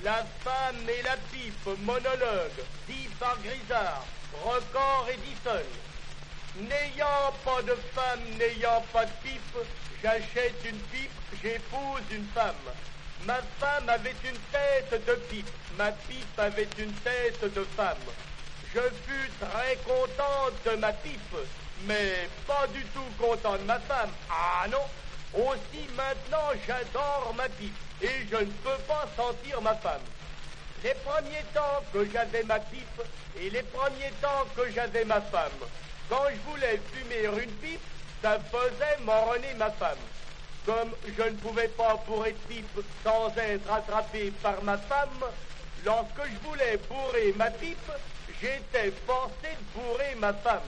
La femme et la pipe, monologue, dit par Grisard, Record Edison. N'ayant pas de femme, n'ayant pas de pipe, j'achète une pipe, j'épouse une femme. Ma femme avait une tête de pipe, ma pipe avait une tête de femme. Je fus très contente de ma pipe, mais pas du tout content de ma femme. Ah non! Aussi maintenant j'adore ma pipe, et je ne peux pas sentir ma femme. Les premiers temps que j'avais ma pipe, et les premiers temps que j'avais ma femme, quand je voulais fumer une pipe, ça faisait m'enrôler ma femme. Comme je ne pouvais pas bourrer de pipe sans être attrapé par ma femme, lorsque je voulais bourrer ma pipe, j'étais forcé de bourrer ma femme.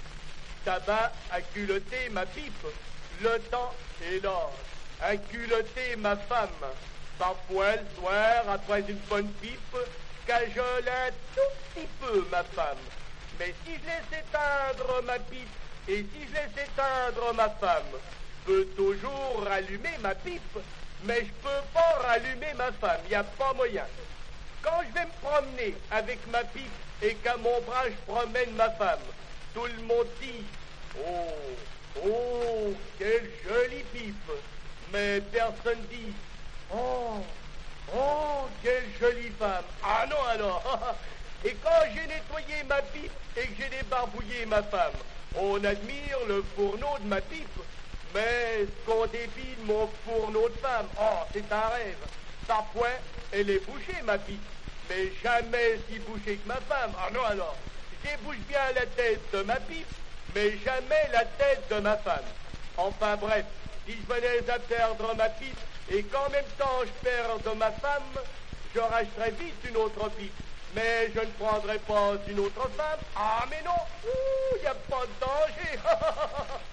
Tabac a culotté ma pipe, le temps et l'or a culotté ma femme. Parfois le soir, après une bonne pipe, cajole un tout petit peu ma femme. Mais si je laisse éteindre ma pipe, et si je laisse éteindre ma femme, je peux toujours rallumer ma pipe, mais je peux pas rallumer ma femme, y a pas moyen. Quand je vais me promener avec ma pipe et qu'à mon bras je promène ma femme, tout le monde dit « Oh, oh, quelle jolie pipe !» Mais personne dit « Oh, oh, quelle jolie femme !» Ah non alors. Et quand j'ai nettoyé ma pipe et que j'ai débarbouillé ma femme, on admire le fourneau de ma pipe, mais ce qu'on dépile mon fourneau de femme, oh, c'est un rêve. Parfois, elle est bouchée, ma pipe, mais jamais si bouchée que ma femme. Ah non alors, j'ébouche bien la tête de ma pipe, mais jamais la tête de ma femme. Enfin bref, si je venais à perdre ma pipe et qu'en même temps je perds ma femme, je racheterais vite une autre pipe. Mais je ne prendrai pas une autre femme. Ah mais non, il n'y a pas de danger.